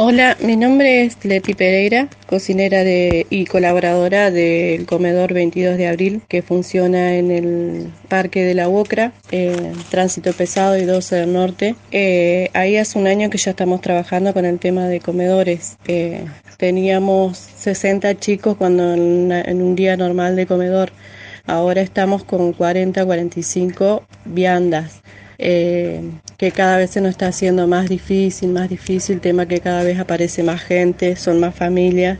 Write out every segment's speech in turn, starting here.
Hola, mi nombre es Leti Pereira, cocinera y colaboradora del comedor 22 de abril, que funciona en el Parque de la UOCRA, Tránsito Pesado y 12 del Norte. Ahí hace un año que ya estamos trabajando con el tema de comedores. Teníamos 60 chicos cuando en un día normal de comedor. Ahora estamos con 40, 45 viandas. Que cada vez se nos está haciendo más difícil, tema que cada vez aparece más gente, son más familias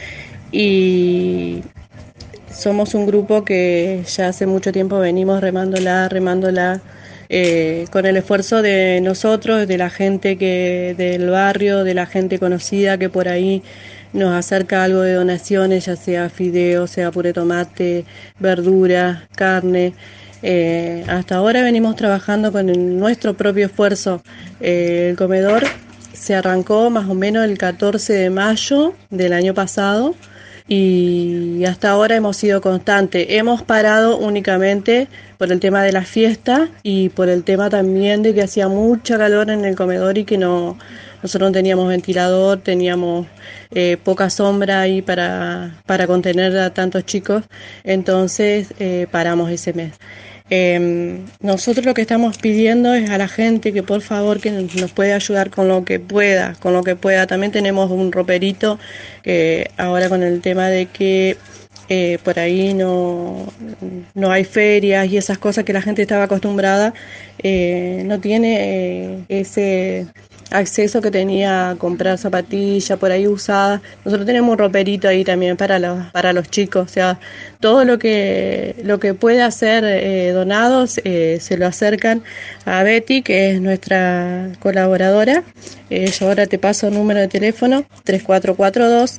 y somos un grupo que ya hace mucho tiempo venimos remándola, con el esfuerzo de nosotros, de la gente del barrio, de la gente conocida que por ahí nos acerca algo de donaciones, ya sea fideo, sea puré tomate, verduras, carne. Hasta ahora venimos trabajando con nuestro propio esfuerzo. El comedor se arrancó más o menos el 14 de mayo del año pasado y hasta ahora hemos sido constantes. Hemos parado únicamente por el tema de la fiesta y por el tema también de que hacía mucha calor en el comedor y que nosotros no teníamos ventilador, teníamos poca sombra ahí para contener a tantos chicos, entonces paramos ese mes. Nosotros lo que estamos pidiendo es a la gente que por favor que nos puede ayudar con lo que pueda, También tenemos un roperito que ahora con el tema de que por ahí no hay ferias y esas cosas que la gente estaba acostumbrada, no tiene ese acceso que tenía a comprar zapatillas por ahí usadas. Nosotros tenemos un roperito ahí también para los chicos, o sea, todo lo que pueda ser donado se lo acercan a Betty, que es nuestra colaboradora. Yo ahora te paso el número de teléfono 3442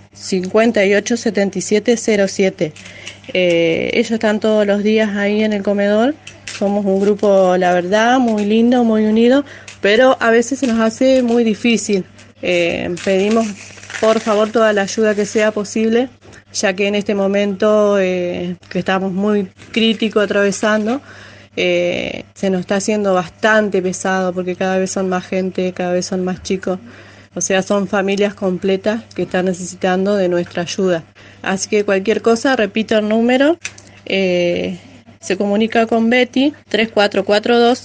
587707. Ellos están todos los días ahí en el comedor. Somos un grupo, la verdad, muy lindo, muy unido, pero a veces se nos hace muy difícil. Pedimos por favor toda la ayuda que sea posible, ya que en este momento que estamos muy críticos atravesando, se nos está haciendo bastante pesado porque cada vez son más gente, cada vez son más chicos. O sea, son familias completas que están necesitando de nuestra ayuda. Así que cualquier cosa, repito el número, se comunica con Betty 3442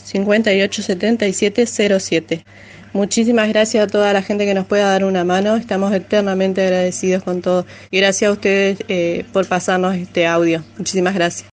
587707. Muchísimas gracias a toda la gente que nos pueda dar una mano. Estamos eternamente agradecidos con todo. Y gracias a ustedes por pasarnos este audio. Muchísimas gracias.